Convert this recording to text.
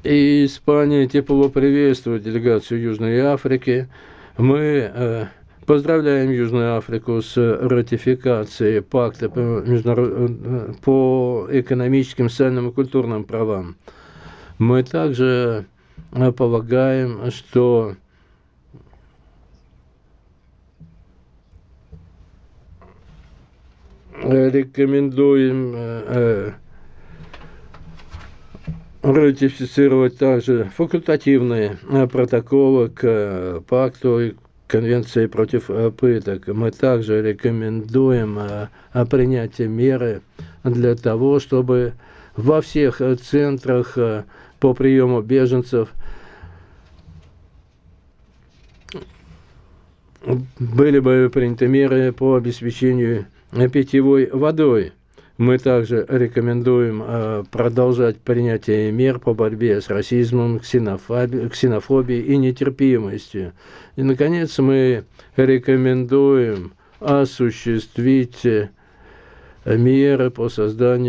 И Испания тепло приветствует делегацию Южной Африки. Мы поздравляем Южную Африку с ратификацией пакта по экономическим, социальным и культурным правам. Мы также полагаем, что рекомендуем ратифицировать также факультативные протоколы к пакту и Конвенции против пыток. Мы также рекомендуем принятие меры для того, чтобы во всех центрах по приему беженцев были бы приняты меры по обеспечению питьевой водой. Мы также рекомендуем продолжать принятие мер по борьбе с расизмом, ксенофобией и нетерпимостью. И, наконец, мы рекомендуем осуществить меры по созданию